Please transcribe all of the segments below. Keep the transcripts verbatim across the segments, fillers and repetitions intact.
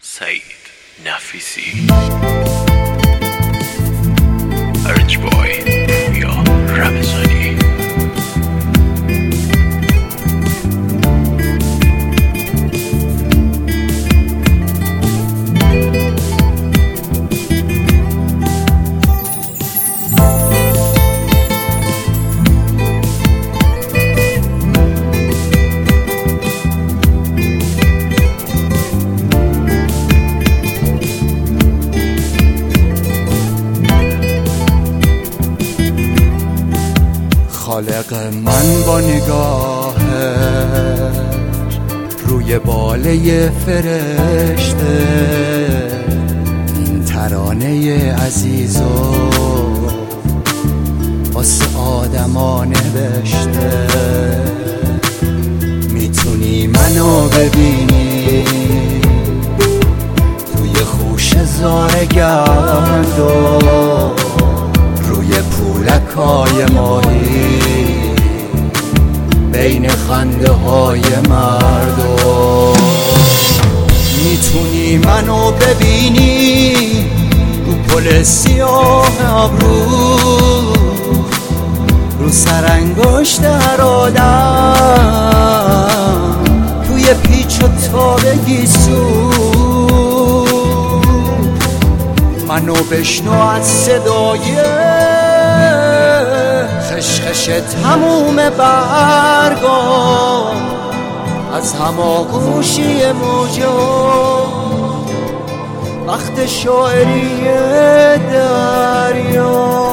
سعید نفیسی ارج بای یا رمضانی. خالق من با نگاهش روی باله فرشته این ترانه عزیزو واسه آدما نوشته. میتونی منو ببینی توی خوش زارگندو روی پولکای ماهی بین خنده های مردم. میتونی منو ببینی رو پل سیاه ابرو رو سرانگشت هر آدم توی پیچ و تابگی سو منو بشنو از صدای خشخش تموم برگا از هماغوشی موجا وقت شاعری دریا.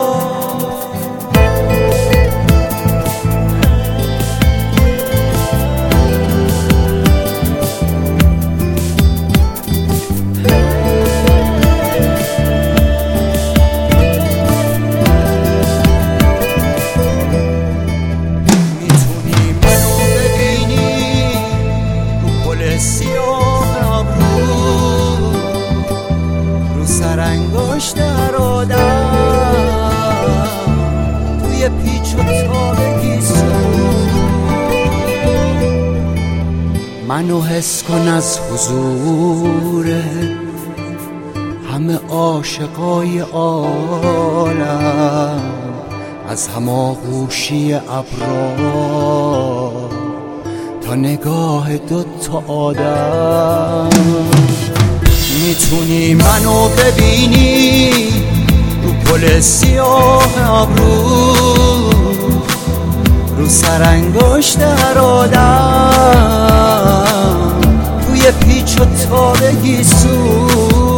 سرانگشت هر آدم توی پیچ و تابگی سو منو حس کن از حضور همه عاشقای عالم از هماغوشی ابرا تا نگاه دوتا آدم. میتونی منو ببینی رو پل سیاه ابرو رو سرانگشت هر آدم توی پیچ و تابگی سو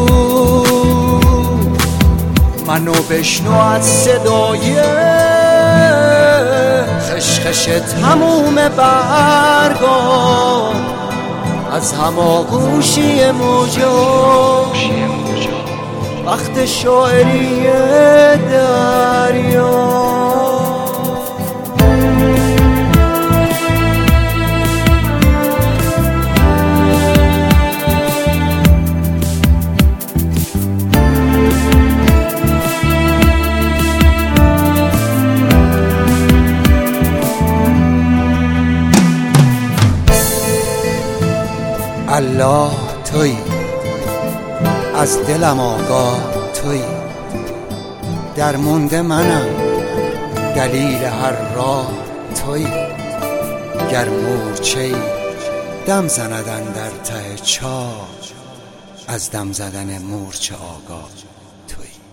منو بشنو از صدای خشخش تموم برگا از هماغوشی موجا وقت شاعری دریا. الله تویی از دلم آگاه تویی درمونده منم دلیل هر راه تویی گر مورچه‌ای دم زندن در ته چاه از دم زدن مورچه آگاه تویی.